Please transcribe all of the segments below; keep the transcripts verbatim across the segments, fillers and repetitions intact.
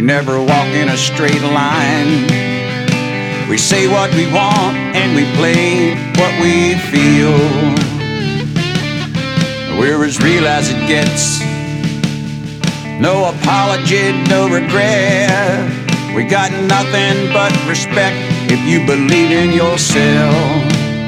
never walk in a straight line. We say what we want and we play what we feel. We're as real as it gets. No apology, no regret. We got nothing but respect if you believe in yourself.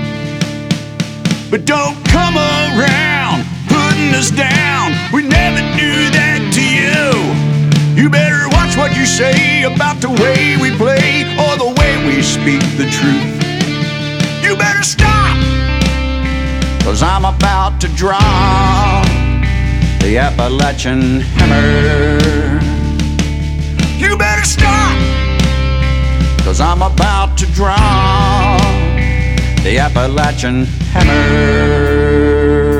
But don't come around putting us down. We never do that to you. You better watch what you say about the way we play or the way we speak the truth. You better stop, 'cause I'm about to drop the Appalachian Hammer. You better stop, 'cause I'm about to drop the Appalachian Hammer.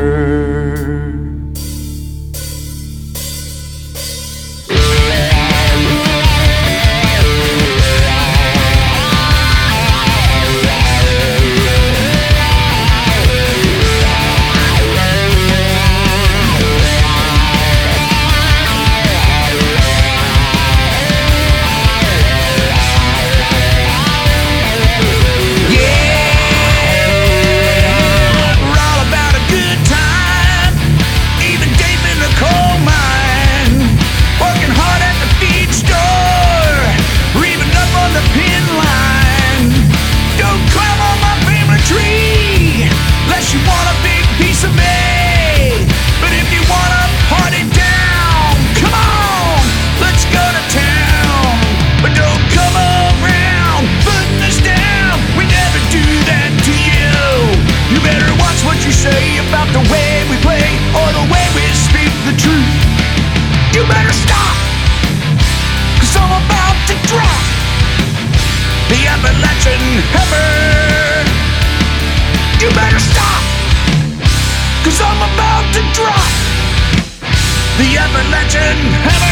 Say about the way we play or the way we speak the truth. You better stop, 'cause I'm about to drop the Appalachian Hammer. You better stop, 'cause I'm about to drop the Appalachian Hammer.